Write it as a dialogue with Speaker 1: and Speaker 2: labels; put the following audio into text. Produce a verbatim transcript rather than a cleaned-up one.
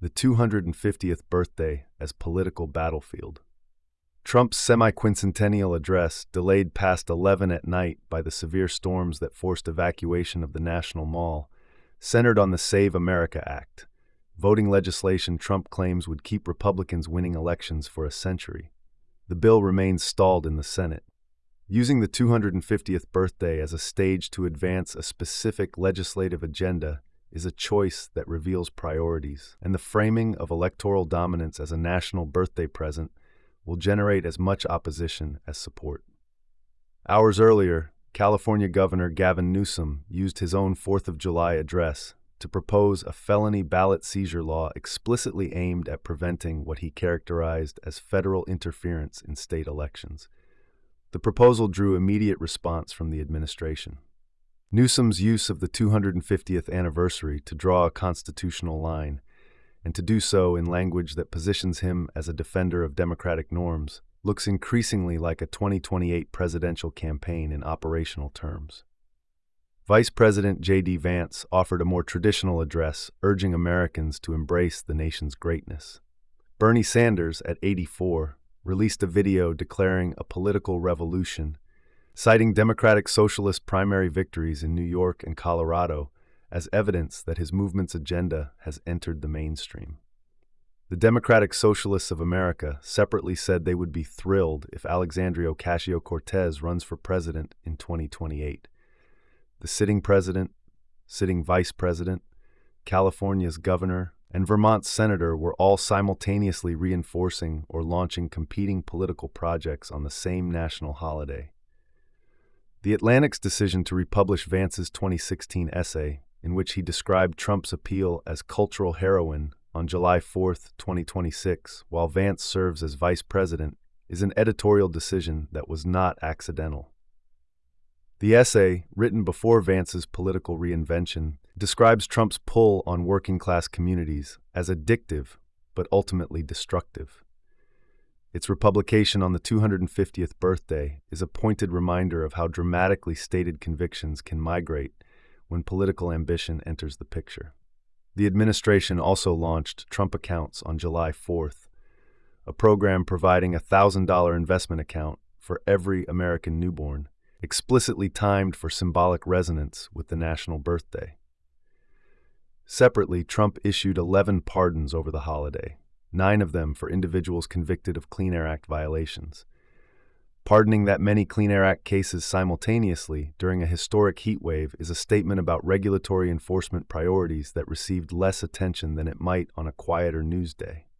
Speaker 1: the two hundred fiftieth birthday as political battlefield. Trump's semi-quincentennial address, delayed past eleven at night by the severe storms that forced evacuation of the National Mall, centered on the Save America Act, voting legislation Trump claims would keep Republicans winning elections for a century. The bill remains stalled in the Senate. Using the two hundred fiftieth birthday as a stage to advance a specific legislative agenda is a choice that reveals priorities, and the framing of electoral dominance as a national birthday present will generate as much opposition as support. Hours earlier, California Governor Gavin Newsom used his own fourth of July address to propose a felony ballot seizure law explicitly aimed at preventing what he characterized as federal interference in state elections. The proposal drew immediate response from the administration. Newsom's use of the two hundred fiftieth anniversary to draw a constitutional line, and to do so in language that positions him as a defender of democratic norms, looks increasingly like a twenty twenty-eight presidential campaign in operational terms. Vice President J D Vance offered a more traditional address urging Americans to embrace the nation's greatness. Bernie Sanders, at eighty-four, released a video declaring a political revolution, citing Democratic Socialist primary victories in New York and Colorado as evidence that his movement's agenda has entered the mainstream. The Democratic Socialists of America separately said they would be thrilled if Alexandria Ocasio-Cortez runs for president in twenty twenty-eight. The sitting president, sitting vice president, California's governor, and Vermont's senator were all simultaneously reinforcing or launching competing political projects on the same national holiday. The Atlantic's decision to republish Vance's twenty sixteen essay, in which he described Trump's appeal as cultural heroin, on July fourth, twenty twenty-six, while Vance serves as vice president, is an editorial decision that was not accidental. The essay, written before Vance's political reinvention, describes Trump's pull on working-class communities as addictive, but ultimately destructive. Its republication on the two hundred fiftieth birthday is a pointed reminder of how dramatically stated convictions can migrate when political ambition enters the picture. The administration also launched Trump Accounts on July fourth, a program providing a one thousand dollar investment account for every American newborn, explicitly timed for symbolic resonance with the national birthday. Separately, Trump issued eleven pardons over the holiday, nine of them for individuals convicted of Clean Air Act violations. Pardoning that many Clean Air Act cases simultaneously during a historic heat wave is a statement about regulatory enforcement priorities that received less attention than it might on a quieter news day.